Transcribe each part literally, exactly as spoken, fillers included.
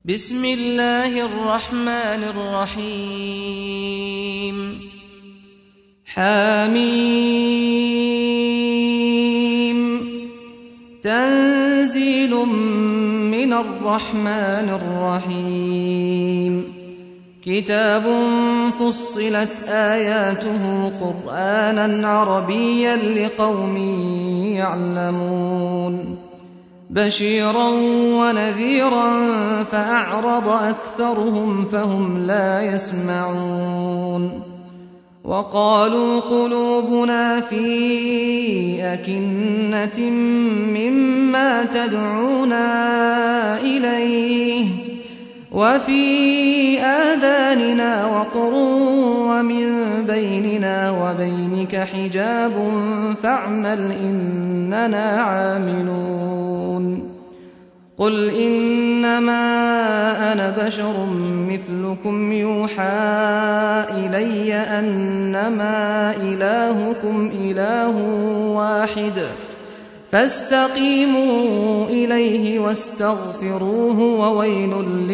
بسم الله الرحمن الرحيم حميم تنزيل من الرحمن الرحيم كتاب فصلت آياته قرآنا عربيا لقوم يعلمون بشيرا ونذيرا فأعرض أكثرهم فهم لا يسمعون وقالوا قلوبنا في أكنة مما تدعونا إليه وفي آذاننا وقر ومن بيننا وبينك حجاب فاعمل إننا عاملون قل إنما أنا بشر مثلكم يوحى إلي أنما إلهكم إله واحد فاستقيموا إليه واستغفروه وويل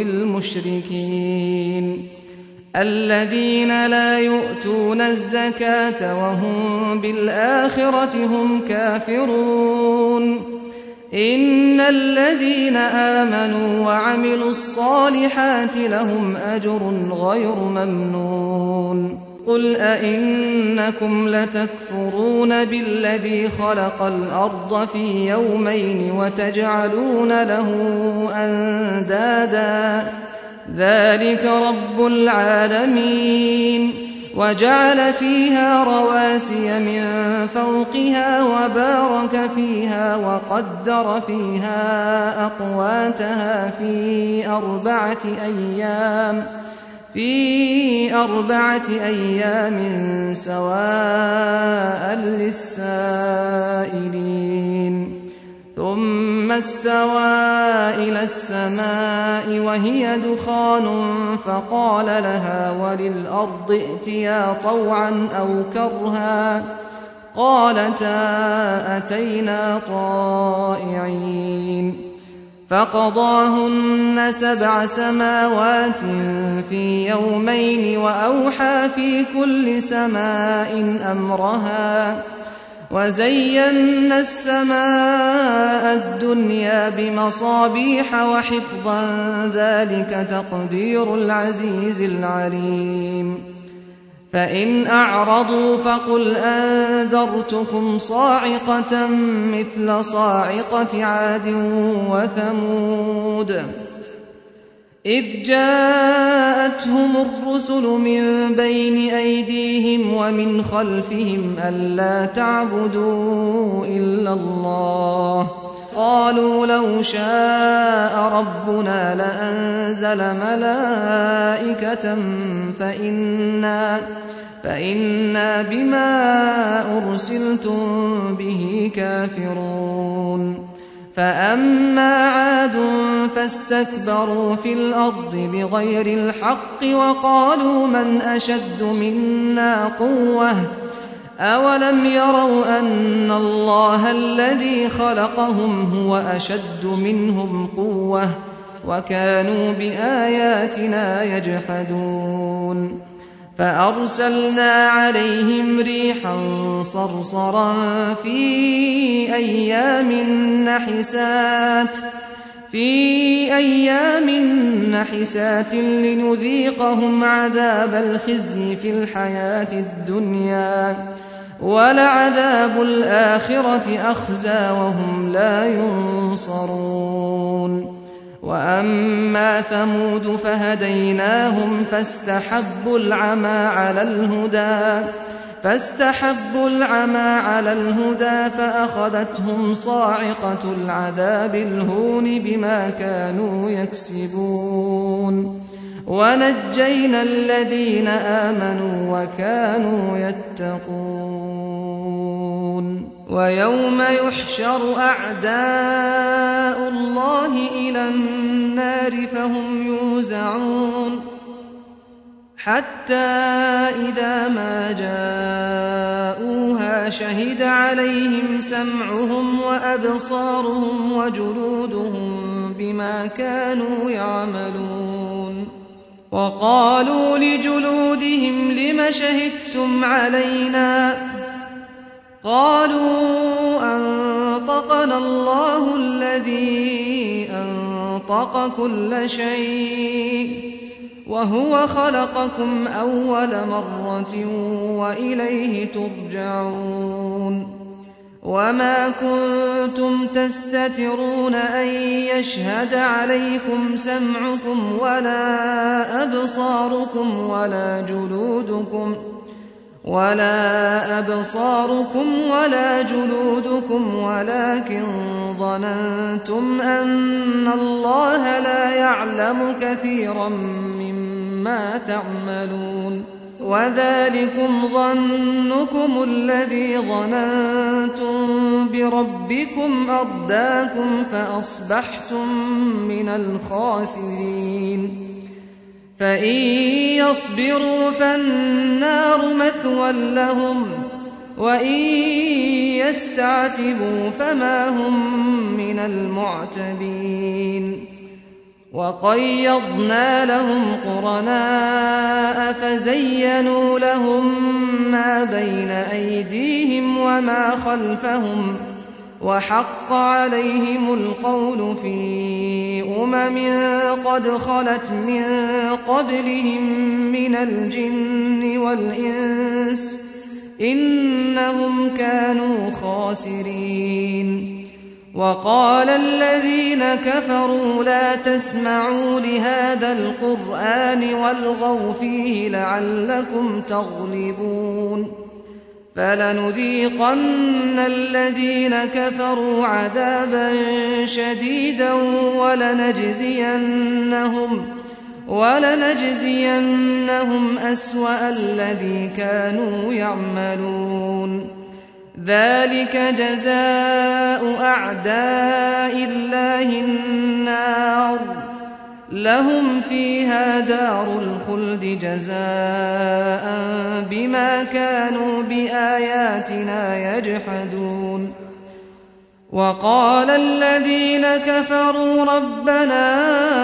للمشركين الذين لا يؤتون الزكاة وهم بالآخرة هم كافرون إن الذين آمنوا وعملوا الصالحات لهم أجر غير ممنون قل أئنكم لتكفرون بالذي خلق الأرض في يومين وتجعلون له أندادا ذلك رب العالمين وجعل فيها رواسي من فوقها وبارك فيها وقدر فيها أقواتها في أربعة أيام في أربعة أيام سواء للسائلين ثم استوى إلى السماء وهي دخان فقال لها وللأرض ائتيا طوعا أو كرها قالتا أتينا طائعين فقضاهن سبع سماوات في يومين وأوحى في كل سماء أمرها وزينا السماء الدنيا بمصابيح وحفظا ذلك تقدير العزيز العليم فإن أعرضوا فقل أنذرتكم صاعقة مثل صاعقة عاد وثمود إذ جاءتهم الرسل من بين أيديهم ومن خلفهم ألا تعبدوا إلا الله قالوا لو شاء ربنا لأنزل ملائكة فإنا, فإنا بما أرسلتم به كافرون فأما عاد فاستكبروا في الأرض بغير الحق وقالوا من أشد منا قوة أولم يروا أن الله الذي خلقهم هو أشد منهم قوة وكانوا بآياتنا يجحدون فأرسلنا عليهم ريحا صرصرا في أيام نحسات في أيام نحسات لنذيقهم عذاب الخزي في الحياة الدنيا ولعذاب الآخرة أخزى وهم لا ينصرون وأما ثمود فهديناهم فاستحبوا العمى على الهدى فاستحبوا العمى على الهدى فأخذتهم صاعقة العذاب الهون بما كانوا يكسبون ونجينا الذين آمنوا وكانوا يتقون ويوم يحشر أعداء الله إلى النار فهم يوزعون حتى إذا ما جاءوها شهد عليهم سمعهم وأبصارهم وجلودهم بما كانوا يعملون وقالوا لجلودهم لم شهدتم علينا قالوا أنطقنا الله الذي أنطق كل شيء وهو خلقكم أول مرة وإليه ترجعون وما كنتم تستترون أن يشهد عليكم سمعكم ولا أبصاركم ولا جلودكم ولا أبصاركم ولا جلودكم ولكن ظننتم أن الله لا يعلم كثيرا مما تعملون وذلكم ظنكم الذي ظننتم بربكم أرداكم فأصبحتم من الخاسرين فإن يصبروا فالنار مثوى لهم وإن يستعتبوا فما هم من المعتبين وقيضنا لهم قرناء فزينوا لهم ما بين أيديهم وما خلفهم وحق عليهم القول في أمم قد خلت من قبلهم من الجن والإنس إنهم كانوا خاسرين وقال الذين كفروا لا تسمعوا لهذا القرآن والغوا فيه لعلكم تغلبون فلنذيقن الذين كفروا عذابا شديدا ولنجزينهم ولنجزينهم أسوأ الذي كانوا يعملون ذلك جزاء أعداء الله النار لهم فيها دار الخلد جزاء بما كانوا بآياتنا يجحدون وقال الذين كفروا ربنا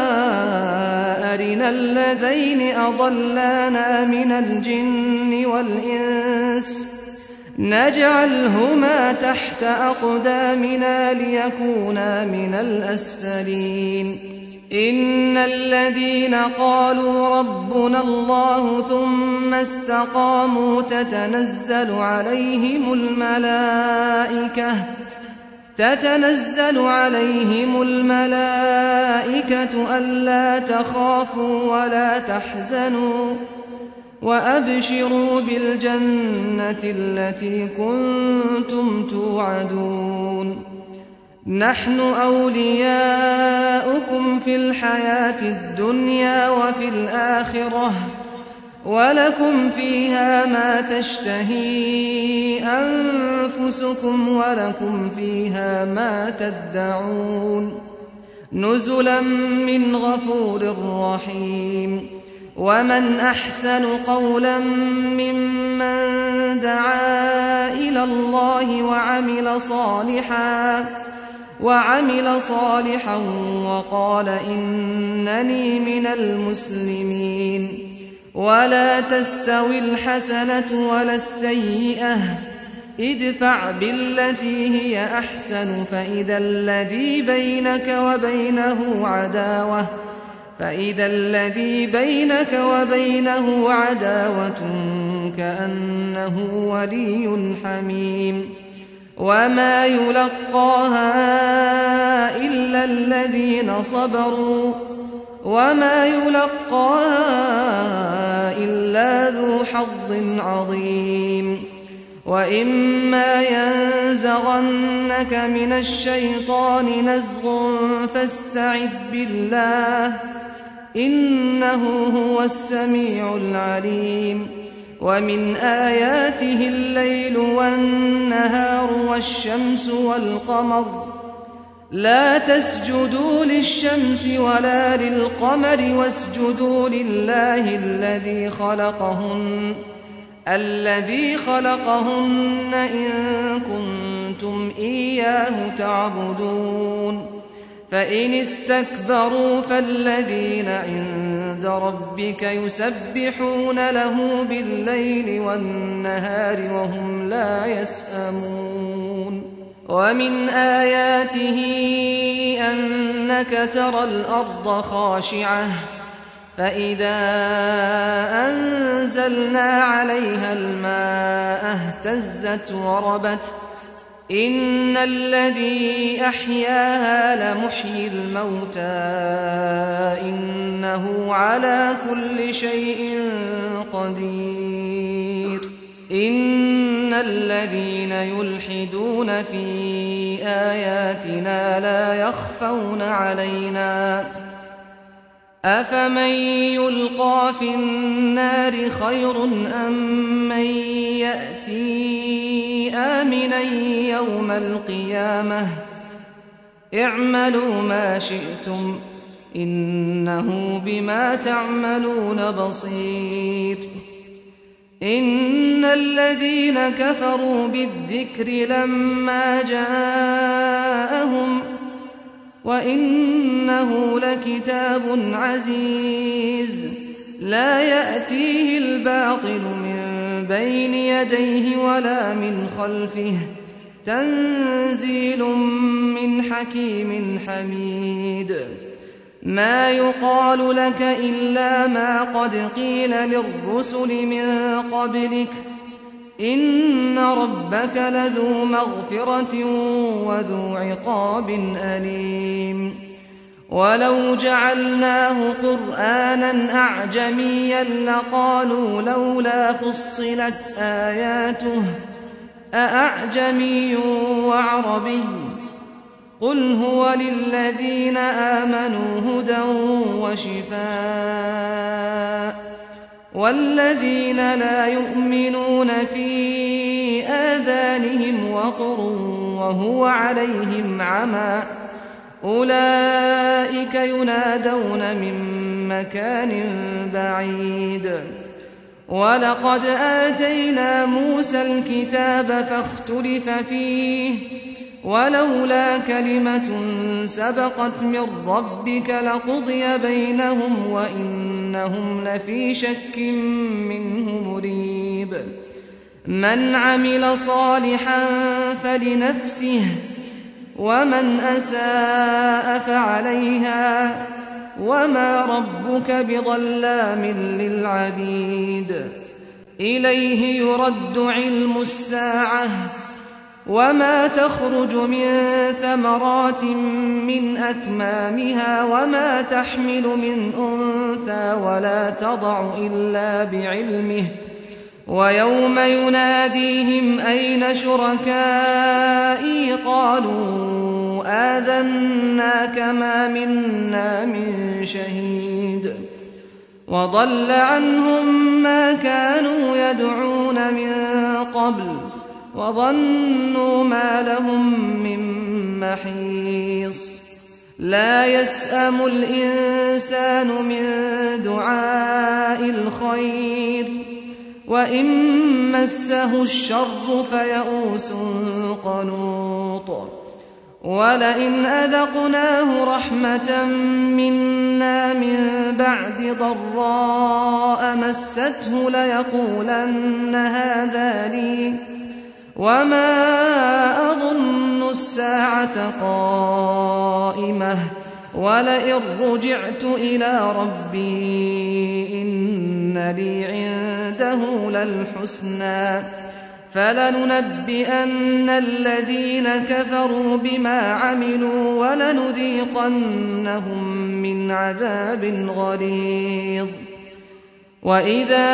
أرنا الذين أضلانا من الجن والإنس نجعلهما تحت أقدامنا ليكونا من الأسفلين إن الذين قالوا ربنا الله ثم استقاموا تتنزل عليهم الملائكة تتنزل عليهم الملائكة ألا تخافوا ولا تحزنوا وأبشروا بالجنة التي كنتم توعدون نحن أولياؤكم في الحياة الدنيا وفي الآخرة ولكم فيها ما تشتهي أنفسكم ولكم فيها ما تدعون نزلا من غفور رحيم ومن أحسن قولا ممن دعا إلى الله وعمل صالحا وعمل صالحا وقال إنني من المسلمين ولا تستوي الحسنة ولا السيئة ادفع بالتي هي أحسن فإذا الذي بينك وبينه عداوة فإذا الذي بينك وبينه عداوة كأنه ولي حميم وما يلقاها إلا الذين صبروا وما يلقاها إلا ذو حظ عظيم وإما ينزغنك من الشيطان نزغ فاستعذ بالله إنه هو السميع العليم ومن آياته الليل والنهار والشمس والقمر لا تسجدوا للشمس ولا للقمر واسجدوا لله الذي خلقهن الذي خلقهن إن كنتم إياه تعبدون فإن استكبروا فالذين عند عند ربك يسبحون له بالليل والنهار وهم لا يسأمون ومن آياته أنك ترى الأرض خاشعة فإذا أنزلنا عليها الماء اهتزت وربت إن الذي أحياها لمحيي الموتى إنه على كل شيء قدير إن الذين يلحدون في آياتنا لا يخفون علينا أفمن يلقى في النار خير أم من يأتي آمنا يوم القيامة اعملوا ما شئتم إنه بما تعملون بصير إن الذين كفروا بالذكر لما جاءهم وإنه لكتاب عزيز لا يأتيه الباطل من بين يديه ولا من خلفه تنزيل من حكيم حميد ما يقال لك إلا ما قد قيل للرسل من قبلك إن ربك لذو مغفرة وذو عقاب أليم ولو جعلناه قرآنا أعجميا لقالوا لولا فصلت آياته أأعجمي وعربي قل هو للذين آمنوا هدى وشفاء والذين لا يؤمنون في آذانهم وقر وهو عليهم عمى أولئك ينادون من مكان بعيد ولقد آتينا موسى الكتاب فاختلف فيه ولولا كلمة سبقت من ربك لقضي بينهم وإنهم لفي شك منه مريب من عمل صالحا فلنفسه ومن أساء فعليها وما ربك بظلام للعبيد إليه يرد علم الساعة وما تخرج من ثمرات من أكمامها وما تحمل من أنثى ولا تضع إلا بعلمه ويوم يناديهم أين شركائي قالوا آذناك ما منا من شهيد وضل عنهم ما كانوا يدعون من قبل وظنوا ما لهم من محيص لا يسأم الإنسان من دعاء الخير وإن مسه الشر فيئوس قنوط ولئن أذقناه رحمة منا من بعد ضراء مسته ليقولن هذا لي وما أظن الساعة قائمة ولئن رجعت إلى ربي إن لي عنده للحسنى فلننبئن الذين كفروا بما عملوا ولنذيقنهم من عذاب غليظ وإذا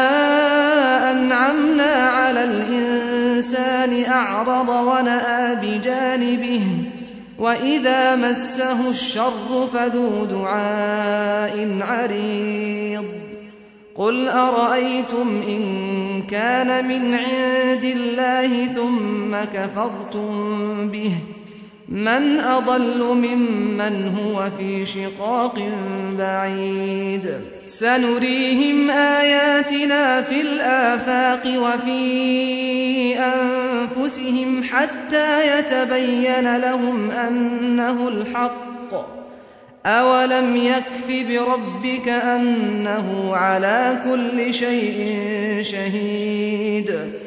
أنعمنا على الإنسان أعرض ونأى بجانبه وإذا مسه الشر فذو دعاء عريض قل أرأيتم إن كان من عند الله ثم كفرتم به من أضل ممن هو في شقاق بعيد سنريهم آياتنا في الآفاق وفي أنفسهم حتى يتبين لهم أنه الحق أولم يكف بربك أنه على كل شيء شهيد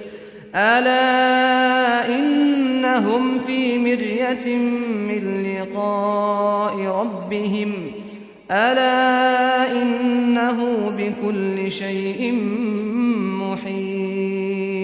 ألا إنهم في مرية من لقاء ربهم ألا إنه بكل شيء محيط